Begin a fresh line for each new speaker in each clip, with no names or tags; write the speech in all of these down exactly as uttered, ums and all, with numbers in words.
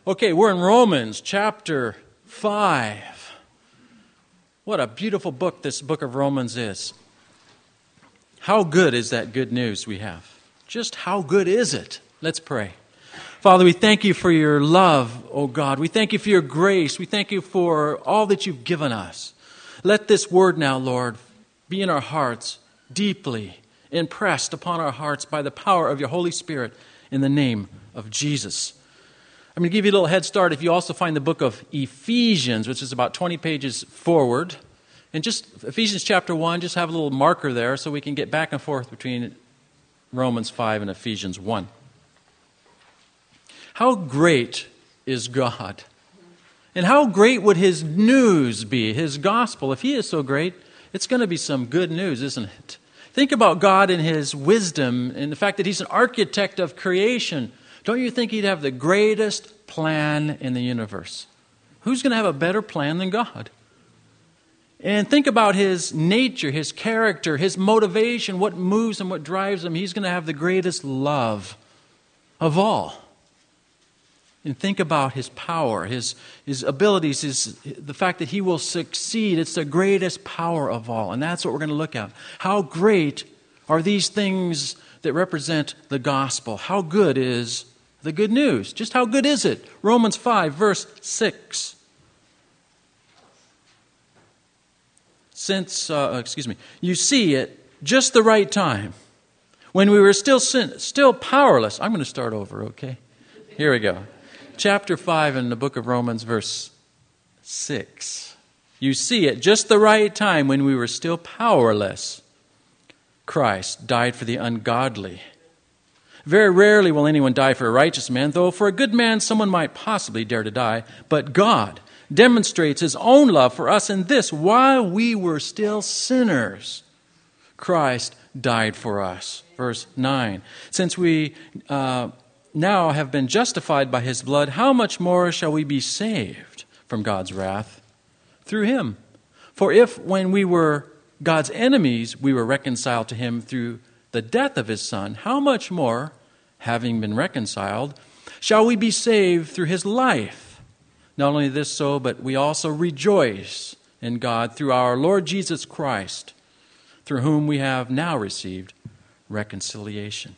Okay, we're in Romans chapter five. What a beautiful book this book of Romans is. How good is that good news we have? Just how good is it? Let's pray. Father, we thank you for your love, oh God. We thank you for your grace. We thank you for all that you've given us. Let this word now, Lord, be in our hearts, deeply impressed upon our hearts by the power of your Holy Spirit in the name of Jesus. I'm going to give you a little head start if you also find the book of Ephesians, which is about twenty pages forward. And just Ephesians chapter one, just have a little marker there so we can get back and forth between Romans five and Ephesians one. How great is God? And how great would His news be, His gospel? If He is so great, it's going to be some good news, isn't it? Think about God and His wisdom and the fact that He's an architect of creation. Don't you think He'd have the greatest plan in the universe? Who's going to have a better plan than God? And think about His nature, His character, His motivation, what moves Him, what drives Him. He's going to have the greatest love of all. And think about His power, His, his abilities, his, the fact that He will succeed. It's the greatest power of all. And that's what we're going to look at. How great are these things that represent the gospel? How good is the good news? Just how good is it? Romans five, verse six. Since, uh, excuse me, you see it just the right time, when we were still sin, still powerless. I'm going to start over, okay? Here we go. Chapter five in the book of Romans, verse six. You see it just the right time, when we were still powerless, Christ died for the ungodly. Very rarely will anyone die for a righteous man, though for a good man someone might possibly dare to die. But God demonstrates His own love for us in this: while we were still sinners, Christ died for us. Verse nine. Since we uh, now have been justified by His blood, how much more shall we be saved from God's wrath through Him? For if when we were God's enemies, we were reconciled to Him through the death of His Son, how much more, having been reconciled, shall we be saved through His life? Not only this so, but we also rejoice in God through our Lord Jesus Christ, through whom we have now received reconciliation.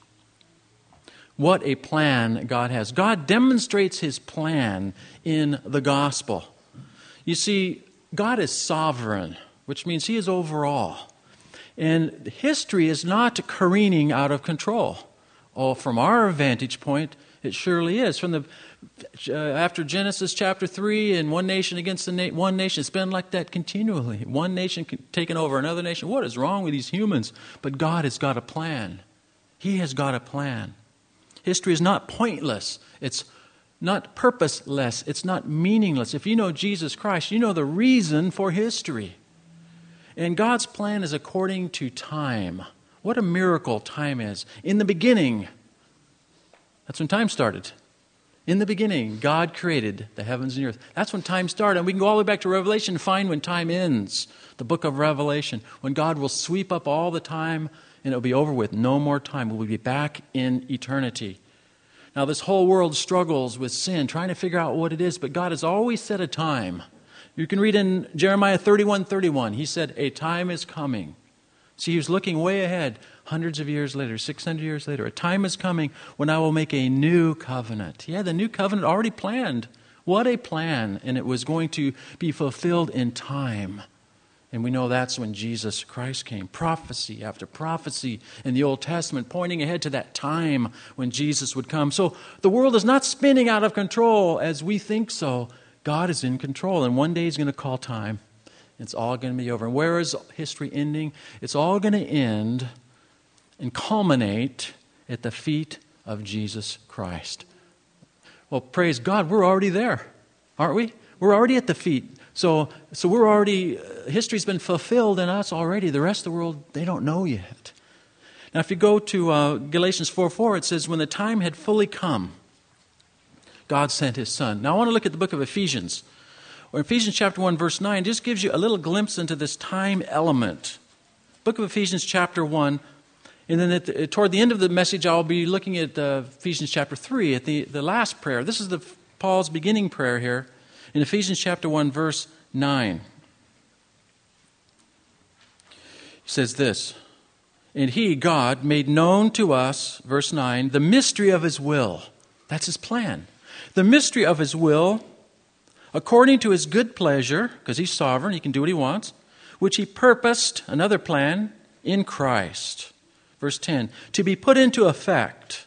What a plan God has. God demonstrates His plan in the gospel. You see, God is sovereign, which means He is over all. And history is not careening out of control. Oh, from our vantage point, it surely is. From the uh, after Genesis chapter three and one nation against the na- one nation, it's been like that continually. One nation taking over another nation. What is wrong with these humans? But God has got a plan. He has got a plan. History is not pointless. It's not purposeless. It's not meaningless. If you know Jesus Christ, you know the reason for history. And God's plan is according to time. What a miracle time is. In the beginning, that's when time started. In the beginning, God created the heavens and the earth. That's when time started. And we can go all the way back to Revelation and find when time ends. The book of Revelation. When God will sweep up all the time and it'll be over with. No more time. We'll be back in eternity. Now, this whole world struggles with sin, trying to figure out what it is. But God has always set a time. You can read in Jeremiah thirty-one thirty-one. He said, a time is coming. See, He was looking way ahead, hundreds of years later, six hundred years later. A time is coming when I will make a new covenant. He had the new covenant already planned. What a plan. And it was going to be fulfilled in time. And we know that's when Jesus Christ came. Prophecy after prophecy in the Old Testament pointing ahead to that time when Jesus would come. So the world is not spinning out of control as we think so. God is in control, and one day He's going to call time. It's all going to be over. And where is history ending? It's all going to end and culminate at the feet of Jesus Christ. Well, praise God, we're already there, aren't we? We're already at the feet. So, so we're already, uh, history's been fulfilled in us already. The rest of the world, they don't know yet. Now, if you go to uh, Galatians four four, it says, when the time had fully come, God sent His Son. Now I want to look at the book of Ephesians. Or Ephesians chapter one, verse nine, just gives you a little glimpse into this time element. Book of Ephesians chapter one, and then at the, toward the end of the message, I'll be looking at uh, Ephesians chapter three, at the, the last prayer. This is the Paul's beginning prayer here in Ephesians chapter one, verse nine. He says this, "And he, God, made known to us," verse nine, "the mystery of his will." That's his plan. "The mystery of his will, according to his good pleasure," because he's sovereign, he can do what he wants, "which he purposed," another plan, "in Christ." Verse ten, "to be put into effect."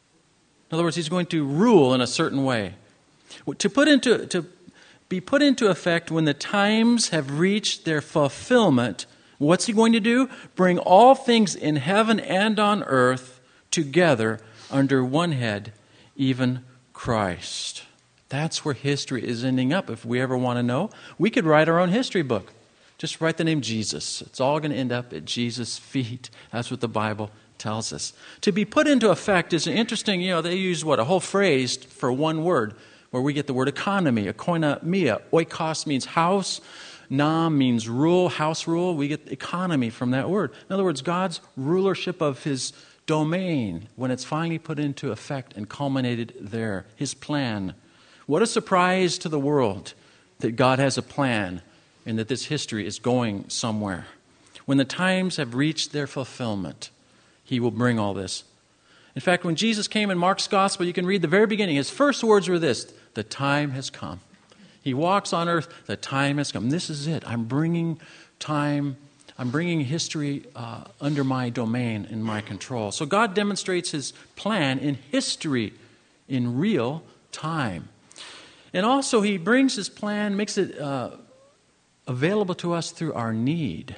In other words, he's going to rule in a certain way. To put into to be put into effect when the times have reached their fulfillment. What's he going to do? Bring all things in heaven and on earth together under one head, even Christ. That's where history is ending up. If we ever want to know, we could write our own history book. Just write the name Jesus. It's all going to end up at Jesus' feet. That's what the Bible tells us. To be put into effect is interesting. You know, they use what? A whole phrase for one word, where we get the word economy, koinonia. Oikos means house. Nam means rule, house rule. We get economy from that word. In other words, God's rulership of his domain, when it's finally put into effect and culminated there, his plan. What a surprise to the world that God has a plan and that this history is going somewhere. When the times have reached their fulfillment, he will bring all this. In fact, when Jesus came in Mark's gospel, you can read the very beginning. His first words were this: "The time has come." He walks on earth, the time has come. This is it. I'm bringing time, I'm bringing history uh, under my domain, in my control. So God demonstrates his plan in history, in real time. And also he brings his plan, makes it uh, available to us through our need.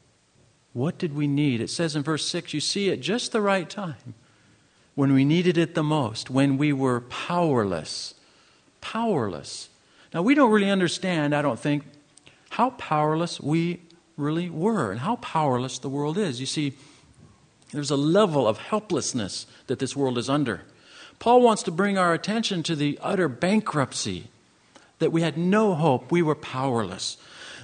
What did we need? It says in verse six, you see, at just the right time, when we needed it the most, when we were powerless. Powerless. Now, we don't really understand, I don't think, how powerless we really were and how powerless the world is. You see, there's a level of helplessness that this world is under. Paul wants to bring our attention to the utter bankruptcy, that we had no hope, we were powerless.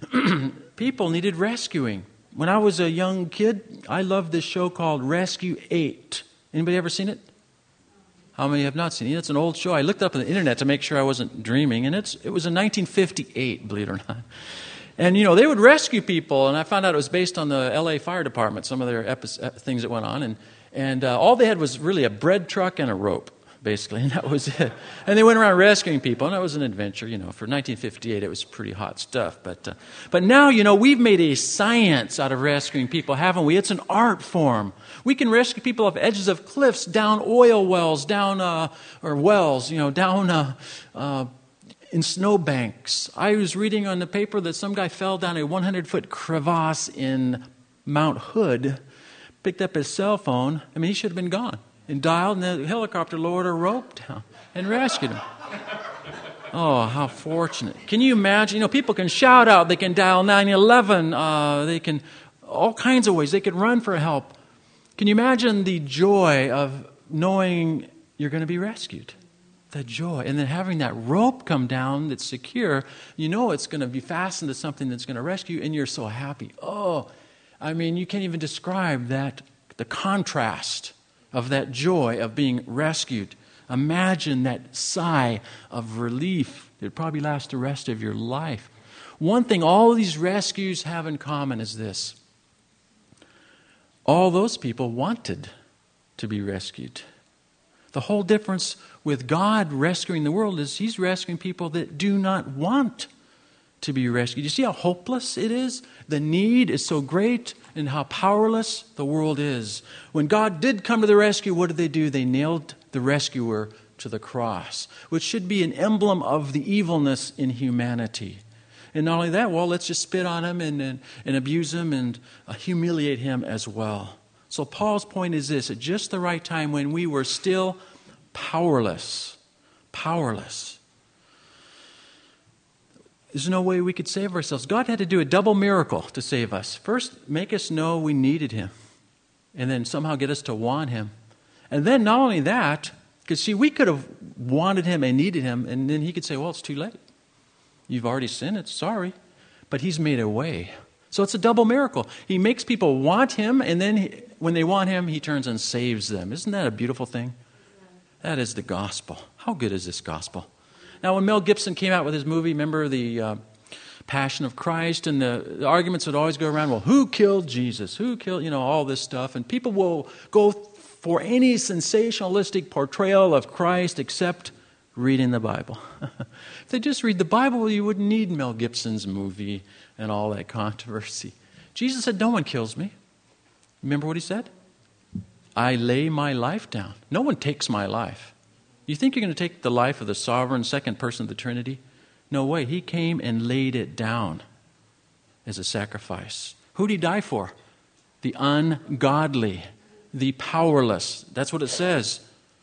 People needed rescuing. When I was a young kid, I loved this show called Rescue eight. Anybody ever seen it? How many have not seen it? It's an old show. I looked up on the internet to make sure I wasn't dreaming, and it's it was in nineteen fifty-eight, believe it or not. And, you know, they would rescue people, and I found out it was based on the L A Fire Department, some of their epi- things that went on, and, and uh, all they had was really a bread truck and a rope, basically, and that was it. And they went around rescuing people, and that was an adventure, you know. For nineteen fifty-eight, it was pretty hot stuff. But uh, but now, you know, we've made a science out of rescuing people, haven't we? It's an art form. We can rescue people off edges of cliffs, down oil wells, down, uh, or wells, you know, down uh, uh, in snowbanks. I was reading on the paper that some guy fell down a hundred-foot crevasse in Mount Hood, picked up his cell phone. I mean, he should have been gone. And dialed, and the helicopter lowered a rope down and rescued him. Oh, how fortunate. Can you imagine? You know, people can shout out. They can dial nine one one. Uh, they can, all kinds of ways. They can run for help. Can you imagine the joy of knowing you're going to be rescued? The joy. And then having that rope come down that's secure. You know it's going to be fastened to something that's going to rescue you, and you're so happy. Oh, I mean, you can't even describe that, the contrast of that joy of being rescued. Imagine that sigh of relief. It would probably last the rest of your life. One thing all these rescues have in common is this. All those people wanted to be rescued. The whole difference with God rescuing the world is he's rescuing people that do not want to be rescued. You see how hopeless it is? The need is so great, and how powerless the world is. When God did come to the rescue, what did they do? They nailed the rescuer to the cross, which should be an emblem of the evilness in humanity. And not only that, well, let's just spit on him and, and, and abuse him and uh, humiliate him as well. So Paul's point is this: at just the right time, when we were still powerless, powerless, there's no way we could save ourselves. God had to do a double miracle to save us. First, make us know we needed him, and then somehow get us to want him. And then not only that, because see, we could have wanted him and needed him, and then he could say, well, it's too late. You've already sinned, it's sorry. But he's made a way. So it's a double miracle. He makes people want him, and then he, when they want him, he turns and saves them. Isn't that a beautiful thing? That is the gospel. How good is this gospel? Now, when Mel Gibson came out with his movie, remember the uh, Passion of Christ, and the, the arguments would always go around, well, who killed Jesus? Who killed, you know, all this stuff. And people will go for any sensationalistic portrayal of Christ except reading the Bible. If they just read the Bible, you wouldn't need Mel Gibson's movie and all that controversy. Jesus said, no one kills me. Remember what he said? I lay my life down. No one takes my life. You think you're going to take the life of the sovereign second person of the Trinity? No way. He came and laid it down as a sacrifice. Who did he die for? The ungodly, the powerless. That's what it says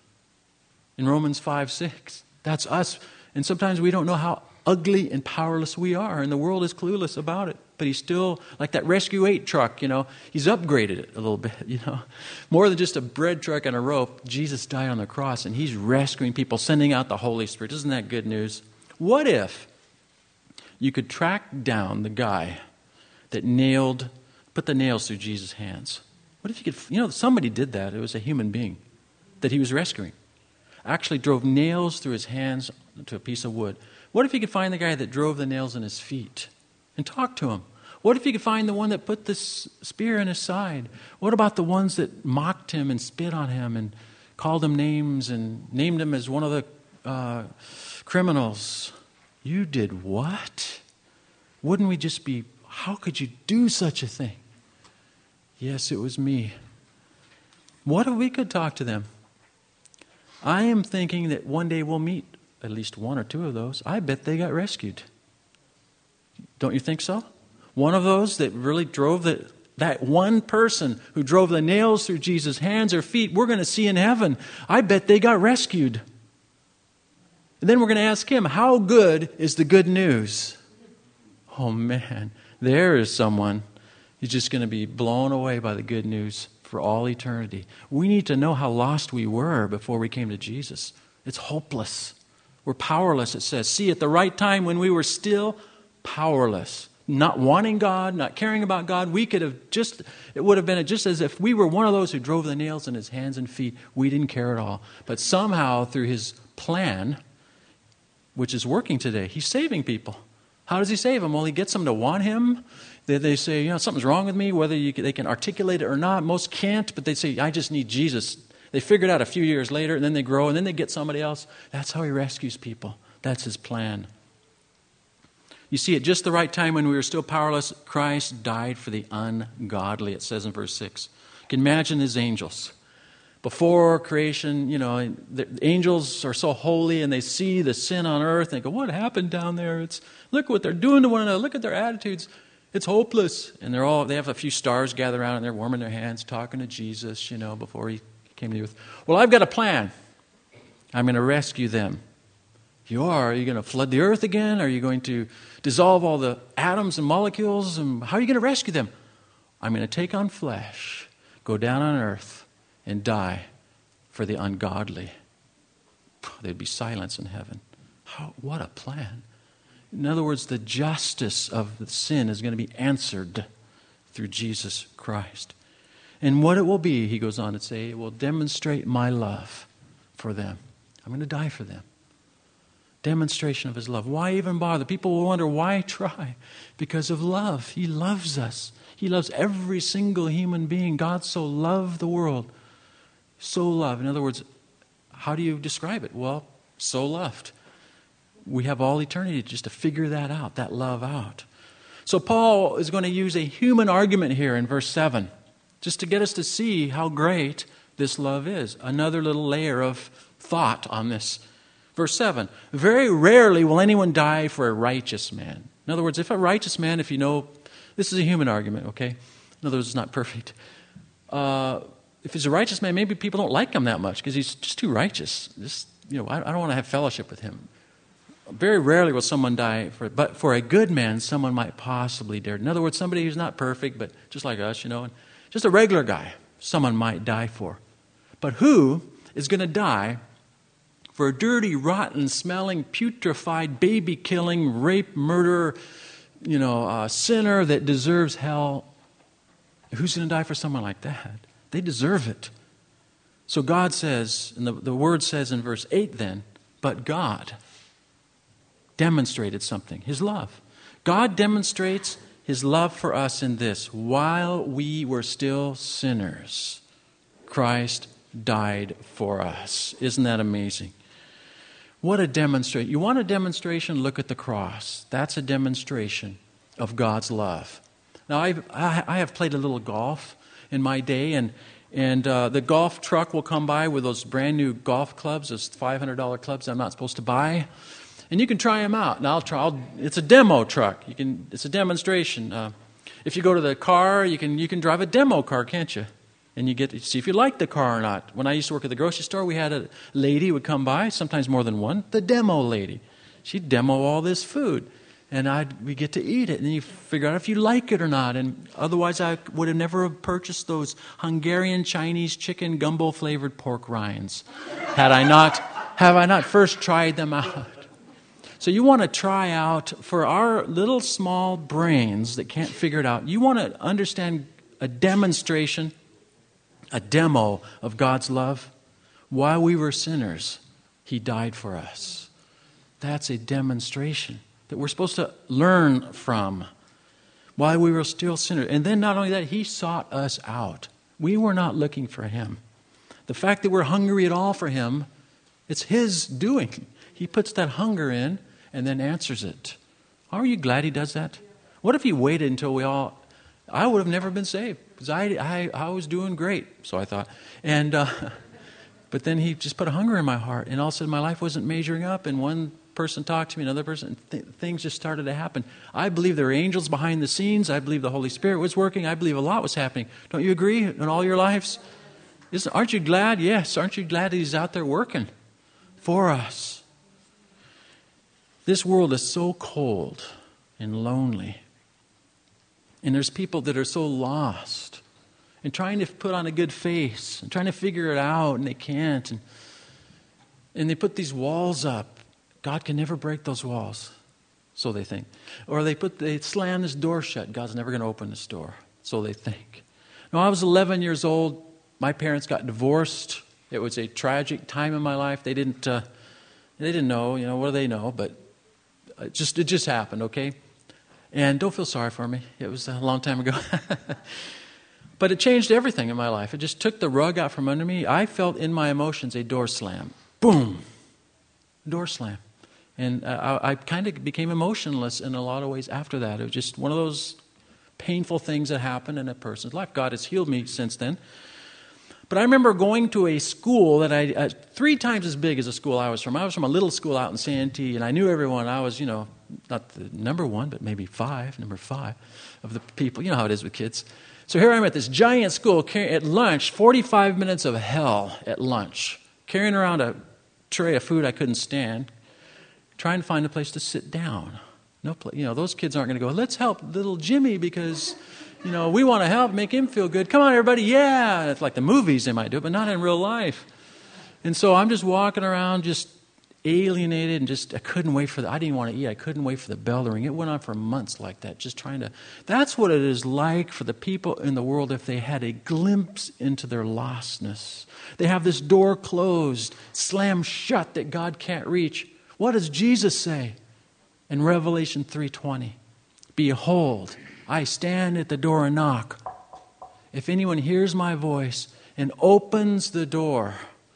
in Romans five six. That's us. And sometimes we don't know how ugly and powerless we are, and the world is clueless about it. But he's still, like that Rescue eight truck, you know, he's upgraded it a little bit, you know. More than just a bread truck and a rope, Jesus died on the cross, and he's rescuing people, sending out the Holy Spirit. Isn't that good news? What if you could track down the guy that nailed, put the nails through Jesus' hands? What if you could, you know, somebody did that. It was a human being that he was rescuing. Actually drove nails through his hands to a piece of wood. What if you could find the guy that drove the nails in his feet and talk to him? What if you could find the one that put this spear in his side? What about the ones that mocked him and spit on him and called him names and named him as one of the uh, criminals? You did what? Wouldn't we just be, how could you do such a thing? Yes, it was me. What if we could talk to them? I am thinking that one day we'll meet at least one or two of those. I bet they got rescued. Don't you think so? One of those that really drove the, that one person who drove the nails through Jesus' hands or feet, we're going to see in heaven. I bet they got rescued. And then we're going to ask him, how good is the good news? Oh man, there is someone who's just going to be blown away by the good news for all eternity. We need to know how lost we were before we came to Jesus. It's hopeless. We're powerless, it says. See, at the right time when we were still powerless, not wanting God, not caring about God, we could have just, it would have been just as if we were one of those who drove the nails in his hands and feet. We didn't care at all. But somehow through his plan, which is working today, he's saving people. How does he save them? Well, he gets them to want him. They, they say, you know, something's wrong with me, whether you, they can articulate it or not. Most can't, but they say, I just need Jesus. They figure it out a few years later, and then they grow, and then they get somebody else. That's how he rescues people. That's his plan. You see, at just the right time when we were still powerless, Christ died for the ungodly, it says in verse six. You can imagine his angels. Before creation, you know, the angels are so holy, and they see the sin on earth, and they go, what happened down there? It's look what they're doing to one another. Look at their attitudes. It's hopeless. And they're all, they have a few stars gathered around, and they're warming their hands, talking to Jesus, you know, before he came to earth. Well, I've got a plan. I'm going to rescue them. You are. Are you going to flood the earth again? Are you going to dissolve all the atoms and molecules? And how are you going to rescue them? I'm going to take on flesh, go down on earth, and die for the ungodly. There'd be silence in heaven. How, what a plan. In other words, the justice of the sin is going to be answered through Jesus Christ. And what it will be, he goes on to say, it will demonstrate my love for them. I'm going to die for them. Demonstration of his love. Why even bother? People will wonder, why try? Because of love. He loves us. He loves every single human being. God so loved the world. So loved. In other words, how do you describe it? Well, so loved. We have all eternity just to figure that out, that love out. So Paul is going to use a human argument here in verse seven, just to get us to see how great this love is. Another little layer of thought on this. Verse seven, very rarely will anyone die for a righteous man. In other words, if a righteous man, if you know, this is a human argument, okay? In other words, it's not perfect. Uh, if he's a righteous man, maybe people don't like him that much because he's just too righteous. Just, you know, I, I don't want to have fellowship with him. Very rarely will someone die for it. But for a good man, someone might possibly dare. In other words, somebody who's not perfect, but just like us, you know, just a regular guy, someone might die for. But who is going to die for a dirty, rotten, smelling, putrefied, baby-killing, rape, murder, you know, uh, sinner that deserves hell? Who's going to die for someone like that? They deserve it. So God says, and the, the word says in verse eight then, but God. demonstrated something, his love. God demonstrates his love for us in this: while we were still sinners, Christ died for us. Isn't that amazing? What a demonstration. You want a demonstration? Look at the cross. That's a demonstration of God's love. Now, I've, I have played a little golf in my day, and and uh, the golf truck will come by with those brand new golf clubs, those five hundred dollars clubs I'm not supposed to buy, and you can try them out. And I'll try. I'll, it's a demo truck. You can. It's a demonstration. Uh, if you go to the car, you can you can drive a demo car, can't you? And you get to see if you like the car or not. When I used to work at the grocery store, we had a lady who would come by, sometimes more than one, the demo lady. She'd demo all this food, and I'd we get to eat it, and then you figure out if you like it or not. And otherwise, I would have never purchased those Hungarian Chinese chicken gumbo flavored pork rinds had I not have I not first tried them out. So you want to try out, for our little small brains that can't figure it out, you want to understand a demonstration, a demo of God's love. While we were sinners, he died for us. That's a demonstration that we're supposed to learn from. While we were still sinners. And then not only that, he sought us out. We were not looking for him. The fact that we're hungry at all for him, it's his doing. He puts that hunger in and then answers it. Are you glad he does that? What if he waited until we all... I would have never been saved because I, I, I was doing great, so I thought. And uh, but then he just put a hunger in my heart, and all of a sudden my life wasn't measuring up, and one person talked to me, another person, th- things just started to happen. I believe there were angels behind the scenes. I believe the Holy Spirit was working. I believe a lot was happening. Don't you agree in all your lives? Isn't, aren't you glad? Yes, aren't you glad that he's out there working for us? This world is so cold and lonely. And there's people that are so lost and trying to put on a good face and trying to figure it out, and they can't. And, and they put these walls up. God can never break those walls, so they think. Or they put they slam this door shut. God's never going to open this door, so they think. Now, I was eleven years old. My parents got divorced. It was a tragic time in my life. They didn't. Uh, they didn't know. You know, what do they know? But it just it just happened. Okay. And don't feel sorry for me. It was a long time ago. But it changed everything in my life. It just took the rug out from under me. I felt in my emotions a door slam. Boom. Door slam. And I, I kind of became emotionless in a lot of ways after that. It was just one of those painful things that happen in a person's life. God has healed me since then. But I remember going to a school that I, uh, three times as big as the school I was from. I was from a little school out in Santee, and I knew everyone. I was, you know, not the number one, but maybe five, number five of the people. You know how it is with kids. So here I'm at this giant school at lunch, forty-five minutes of hell at lunch, carrying around a tray of food I couldn't stand, trying to find a place to sit down. No place, you know, those kids aren't going to go, let's help little Jimmy because... You know, we want to help, make him feel good. Come on, everybody, yeah. It's like the movies, they might do it, but not in real life. And so I'm just walking around, just alienated, and just, I couldn't wait for the, I didn't want to eat. I couldn't wait for the bell to ring. It went on for months like that, just trying to, that's what it is like for the people in the world if they had a glimpse into their lostness. They have this door closed, slammed shut that God can't reach. What does Jesus say in Revelation three twenty? Behold, I stand at the door and knock. If anyone hears my voice and opens the door,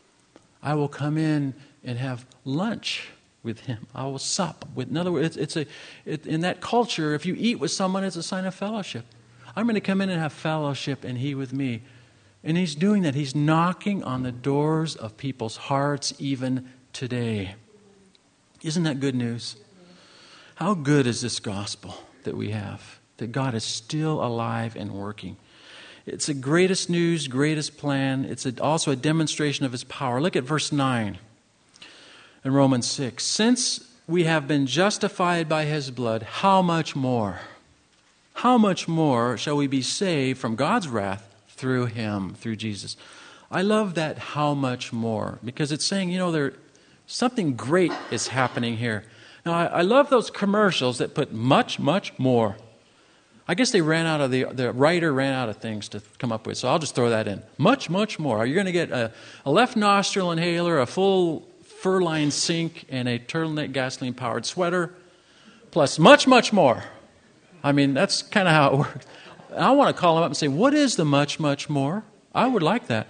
I will come in and have lunch with him. I will sup with. In other words, it's, it's a it, in that culture. If you eat with someone, it's a sign of fellowship. I'm going to come in and have fellowship, and he with me. And he's doing that. He's knocking on the doors of people's hearts even today. Isn't that good news? How good is this gospel that we have? That God is still alive and working. It's the greatest news, greatest plan. It's a, also a demonstration of his power. Look at verse nine in Romans six. Since we have been justified by his blood, how much more? How much more shall we be saved from God's wrath through him, through Jesus? I love that how much more, because it's saying, you know, there something great is happening here. Now, I, I love those commercials that put much, much more. I guess they ran out of the, the writer ran out of things to come up with, so I'll just throw that in. Much, much more. You're going to get a, a left nostril inhaler, a full fur-lined sink and a turtleneck gasoline-powered sweater, plus much, much more. I mean, that's kind of how it works. I want to call him up and say, what is the much, much more? I would like that.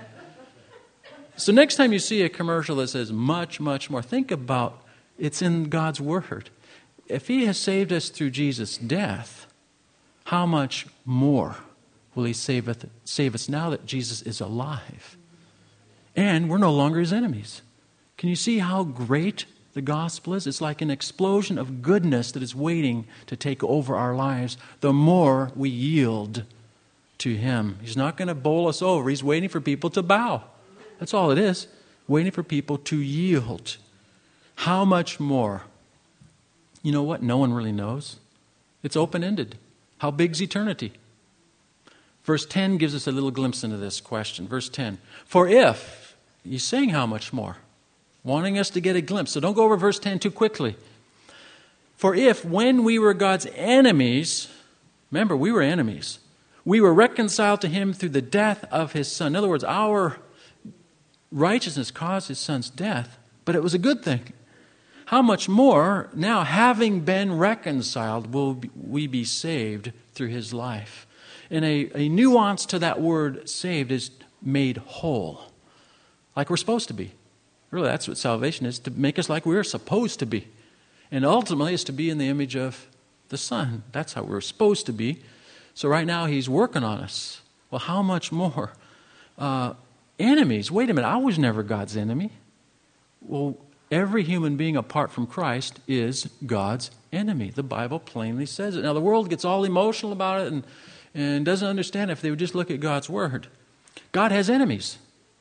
So next time you see a commercial that says much, much more, think about it's in God's Word. If He has saved us through Jesus' death, how much more will He save us, save us now that Jesus is alive? And we're no longer His enemies. Can you see how great the gospel is? It's like an explosion of goodness that is waiting to take over our lives the more we yield to Him. He's not going to bowl us over. He's waiting for people to bow. That's all it is. Waiting for people to yield. How much more? You know what? No one really knows. It's open-ended. How big's eternity? Verse ten gives us a little glimpse into this question. Verse ten. For if, he's saying how much more? Wanting us to get a glimpse. So don't go over verse ten too quickly. For if, when we were God's enemies, remember, we were enemies, we were reconciled to Him through the death of His Son. In other words, our righteousness caused His Son's death, but it was a good thing. How much more, now having been reconciled, will we be saved through His life? And a, a nuance to that word saved is made whole, like we're supposed to be. Really, that's what salvation is, to make us like we're supposed to be. And ultimately, it's to be in the image of the Son. That's how we're supposed to be. So right now, He's working on us. Well, how much more? Uh, enemies. Wait a minute, I was never God's enemy. Well, every human being apart from Christ is God's enemy. The Bible plainly says it. Now, the world gets all emotional about it and, and doesn't understand if they would just look at God's Word. God has enemies.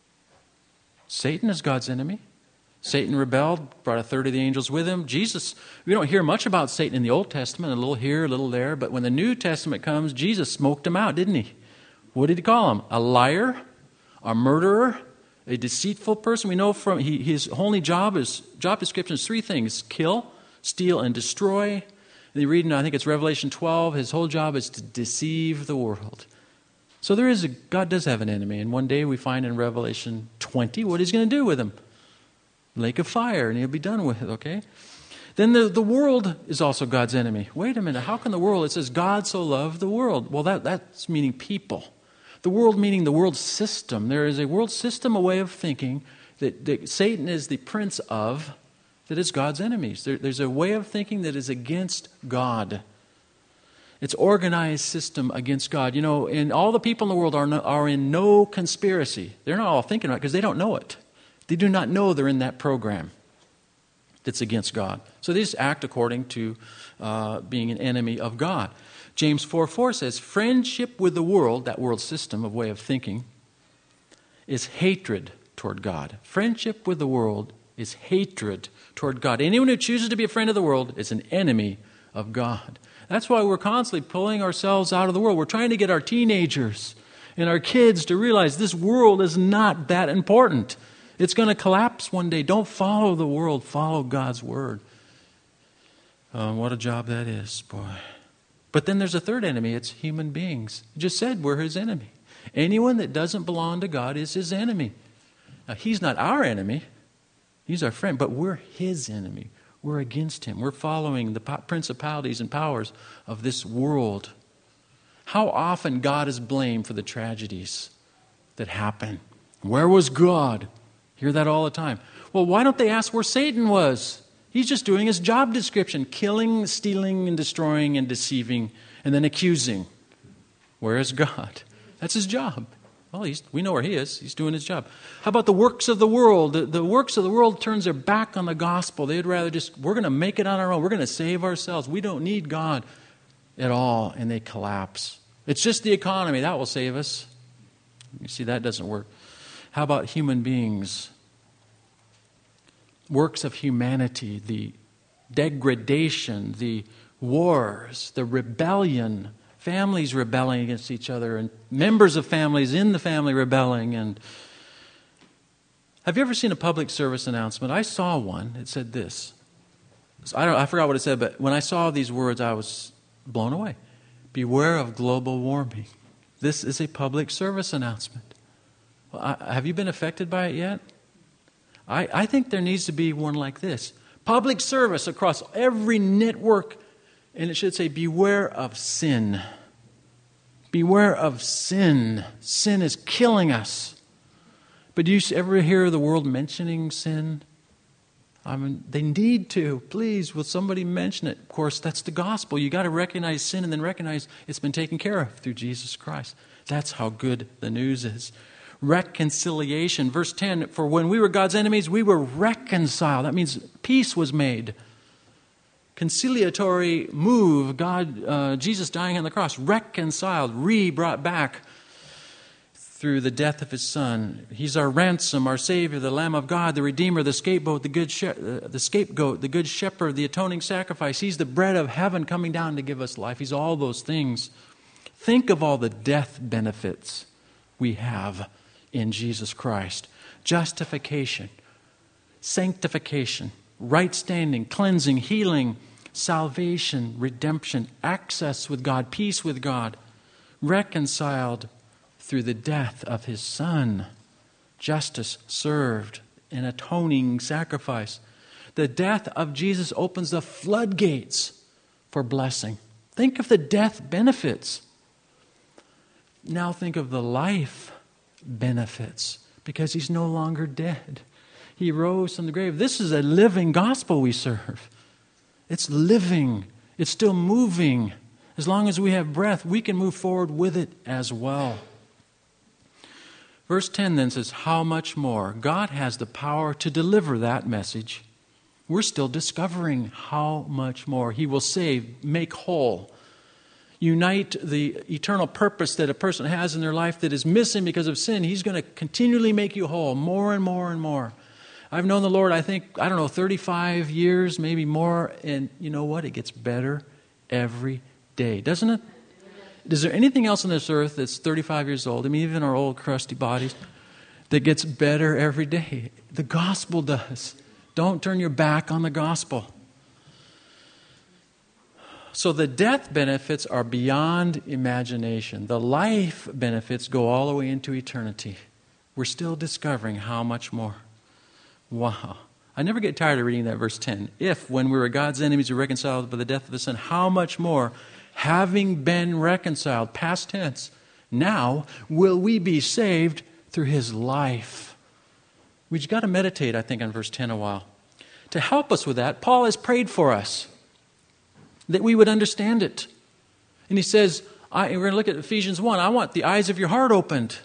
Satan is God's enemy. Satan rebelled, brought a third of the angels with him. Jesus, we don't hear much about Satan in the Old Testament, a little here, a little there, but when the New Testament comes, Jesus smoked him out, didn't He? What did He call him? A liar, a murderer, a deceitful person. We know from he, his only job is job description is three things: kill, steal, and destroy. And you read in, I think it's Revelation twelve, his whole job is to deceive the world. So there is a, God does have an enemy, and one day we find in Revelation twenty what He's going to do with him. Lake of fire, and He'll be done with it, okay? Then the, the world is also God's enemy. Wait a minute, how can the world? It says God so loved the world. Well, that, that's meaning people. The world meaning the world system. There is a world system, a way of thinking that, that Satan is the prince of, that is God's enemies. There, there's a way of thinking that is against God. It's organized system against God. You know, and all the people in the world are, no, are in no conspiracy. They're not all thinking about it because they don't know it. They do not know they're in that program that's against God. So they just act according to uh, being an enemy of God. James four four says, friendship with the world, that world system of way of thinking, is hatred toward God. Friendship with the world is hatred toward God. Anyone who chooses to be a friend of the world is an enemy of God. That's why we're constantly pulling ourselves out of the world. We're trying to get our teenagers and our kids to realize this world is not that important. It's going to collapse one day. Don't follow the world. Follow God's Word. Uh, what a job that is, boy. But then there's a third enemy. It's human beings. He just said we're His enemy. Anyone that doesn't belong to God is His enemy. Now, He's not our enemy. He's our friend, but we're His enemy. We're against Him. We're following the principalities and powers of this world. How often God is blamed for the tragedies that happen. Where was God? Hear that all the time. Well, why don't they ask where Satan was? He's just doing his job description, killing, stealing, and destroying, and deceiving, and then accusing. Where is God? That's His job. Well, he's, we know where He is. He's doing His job. How about the works of the world? The, the works of the world turns their back on the gospel. They'd rather just, we're going to make it on our own. We're going to save ourselves. We don't need God at all, and they collapse. It's just the economy. That will save us. You see, that doesn't work. How about human beings? Works of humanity, the degradation, the wars, the rebellion, families rebelling against each other, and members of families in the family rebelling. And have you ever seen a public service announcement? I saw one. It said this. I don't. I forgot what it said, but when I saw these words, I was blown away. Beware of global warming. This is a public service announcement. Well, I, have you been affected by it yet? I, I think there needs to be one like this. Public service across every network. And it should say, beware of sin. Beware of sin. Sin is killing us. But do you ever hear the world mentioning sin? I mean, they need to. Please, will somebody mention it? Of course, that's the gospel. You got to recognize sin and then recognize it's been taken care of through Jesus Christ. That's how good the news is. Reconciliation. Verse ten, for when we were God's enemies, we were reconciled. That means peace was made. Conciliatory move, God, uh, Jesus dying on the cross, reconciled, re-brought back through the death of His Son. He's our ransom, our Savior, the Lamb of God, the Redeemer, the scapegoat, the good she- uh, the scapegoat, the good shepherd, the atoning sacrifice. He's the bread of heaven coming down to give us life. He's all those things. Think of all the death benefits we have in Jesus Christ. Justification, sanctification, right standing, cleansing, healing, salvation, redemption, access with God, peace with God, reconciled through the death of His Son, justice served, an atoning sacrifice. The death of Jesus opens the floodgates for blessing. Think of the death benefits. Now think of the life benefits, because He's no longer dead. He rose from the grave. This is a living gospel we serve. It's living. It's still moving. As long as we have breath, we can move forward with it as well. Verse ten then says, how much more? God has the power to deliver that message. We're still discovering how much more. He will save, make whole, unite the eternal purpose that a person has in their life that is missing because of sin. He's going to continually make you whole, more and more and more. I've known the Lord, I think, I don't know, thirty-five years, maybe more. And you know what? It gets better every day, doesn't it? Is there anything else on this earth that's thirty-five years old, I mean, even our old crusty bodies, that gets better every day? The gospel does. Don't turn your back on the gospel. So the death benefits are beyond imagination. The life benefits go all the way into eternity. We're still discovering how much more. Wow. I never get tired of reading that verse ten. If, when we were God's enemies, we were reconciled by the death of His Son, how much more, having been reconciled, past tense, now will we be saved through His life. We've got to meditate, I think, on verse ten a while. To help us with that, Paul has prayed for us, that we would understand it. And he says, I, we're going to look at Ephesians one, I want the eyes of your heart opened.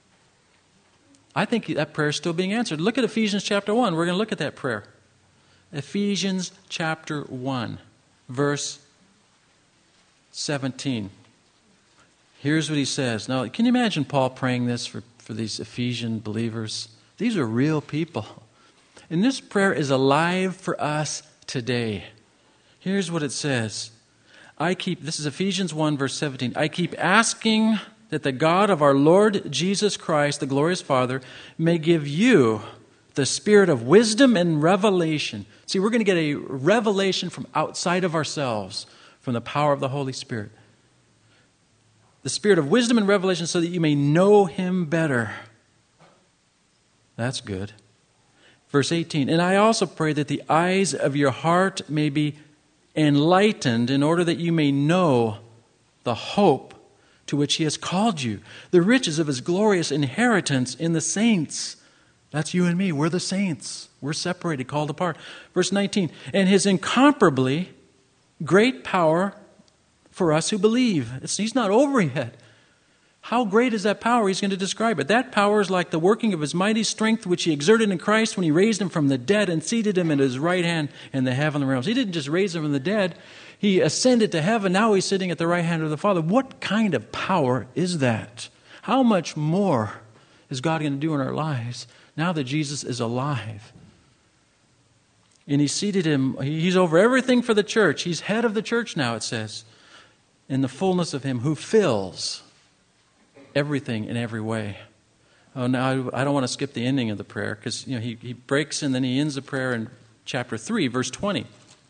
I think that prayer is still being answered. Look at Ephesians chapter one. We're going to look at that prayer. Ephesians chapter one, verse seventeen. Here's what he says. Now, can you imagine Paul praying this for, for these Ephesian believers? These are real people. And this prayer is alive for us today. Here's what it says. I keep, this is Ephesians one, verse seventeen. I keep asking that the God of our Lord Jesus Christ, the glorious Father, may give you the spirit of wisdom and revelation. See, we're going to get a revelation from outside of ourselves, from the power of the Holy Spirit. The spirit of wisdom and revelation so that you may know Him better. That's good. Verse eighteen, and I also pray that the eyes of your heart may be enlightened in order that you may know the hope to which He has called you, the riches of His glorious inheritance in the saints. That's you and me. We're the saints. We're separated, called apart. Verse nineteen, and His incomparably great power for us who believe. It's, he's not over yet. How great is that power? He's going to describe it. That power is like the working of His mighty strength, which He exerted in Christ when He raised Him from the dead and seated Him at His right hand in the heavenly realms. He didn't just raise Him from the dead. He ascended to heaven. Now He's sitting at the right hand of the Father. What kind of power is that? How much more is God going to do in our lives now that Jesus is alive? And He seated Him. He's over everything for the church. He's head of the church now, it says. In the fullness of Him who fills everything in every way. Oh, now I don't want to skip the ending of the prayer because you know he, he breaks and then he ends the prayer in chapter three, verse twenty.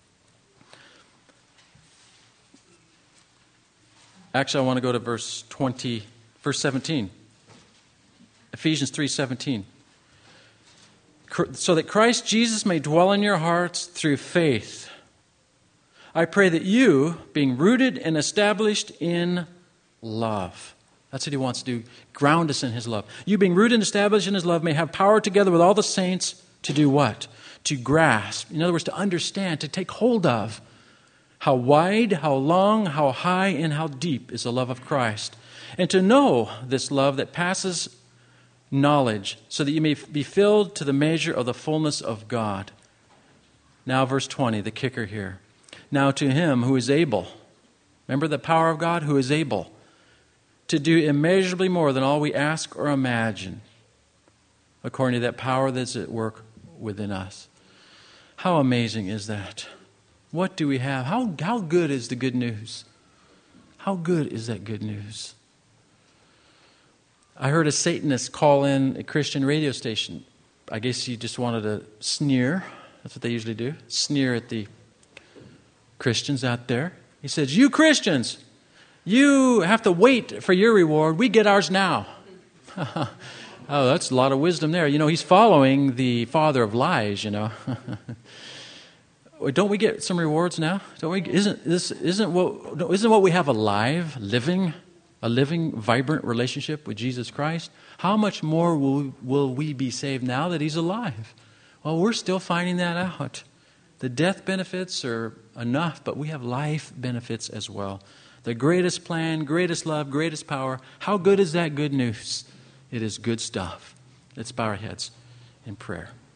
Actually, I want to go to verse twenty, verse seventeen. Ephesians three seventeen. so that Christ Jesus may dwell in your hearts through faith. I pray that you, being rooted and established in love. That's what he wants to do. Ground us in his love. You, being rooted and established in his love, may have power together with all the saints to do what? To grasp. In other words, to understand, to take hold of. How wide, how long, how high, and how deep is the love of Christ. And to know this love that passes knowledge, so that you may be filled to the measure of the fullness of God. Now verse twenty, the kicker here. Now to him who is able, remember the power of God, who is able to do immeasurably more than all we ask or imagine, according to that power that's at work within us. How amazing is that? What do we have? How, how good is the good news? How good is that good news? I heard a Satanist call in a Christian radio station. I guess he just wanted to sneer. That's what they usually do. Sneer at the Christians out there. He says, you Christians, you have to wait for your reward. We get ours now. Oh, that's a lot of wisdom there. You know, he's following the father of lies, you know. Don't we get some rewards now? Don't we? Isn't this isn't what isn't what we have alive, living, a living, vibrant relationship with Jesus Christ? How much more will will we be saved now that he's alive? Well, we're still finding that out. The death benefits are enough, but we have life benefits as well. The greatest plan, greatest love, greatest power. How good is that good news? It is good stuff. Let's bow our heads in prayer.